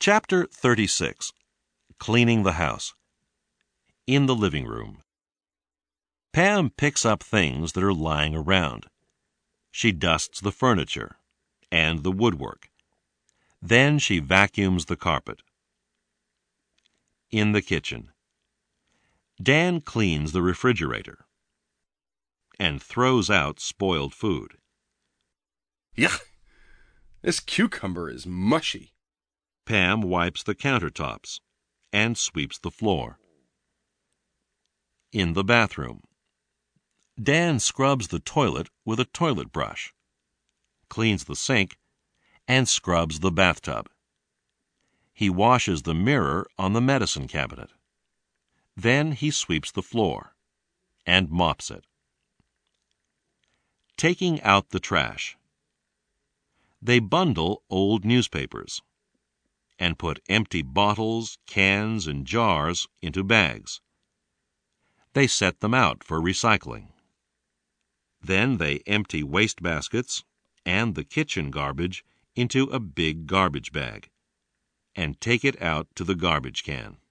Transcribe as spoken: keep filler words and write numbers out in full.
Chapter thirty-six. Cleaning the House. In the living room. Pam picks up things that are lying around. She dusts the furniture and the woodwork. Then she vacuums the carpet. In the kitchen. Dan cleans the refrigerator and throws out spoiled food. Yuck! This cucumber is mushy. Pam wipes the countertops and sweeps the floor. In the bathroom. Dan scrubs the toilet with a toilet brush, cleans the sink, and scrubs the bathtub. He washes the mirror on the medicine cabinet. Then he sweeps the floor and mops it. Taking out the trash. They bundle old newspapers and put empty bottles, cans, and jars into bags. They set them out for recycling. Then they empty waste baskets and the kitchen garbage into a big garbage bag and take it out to the garbage can.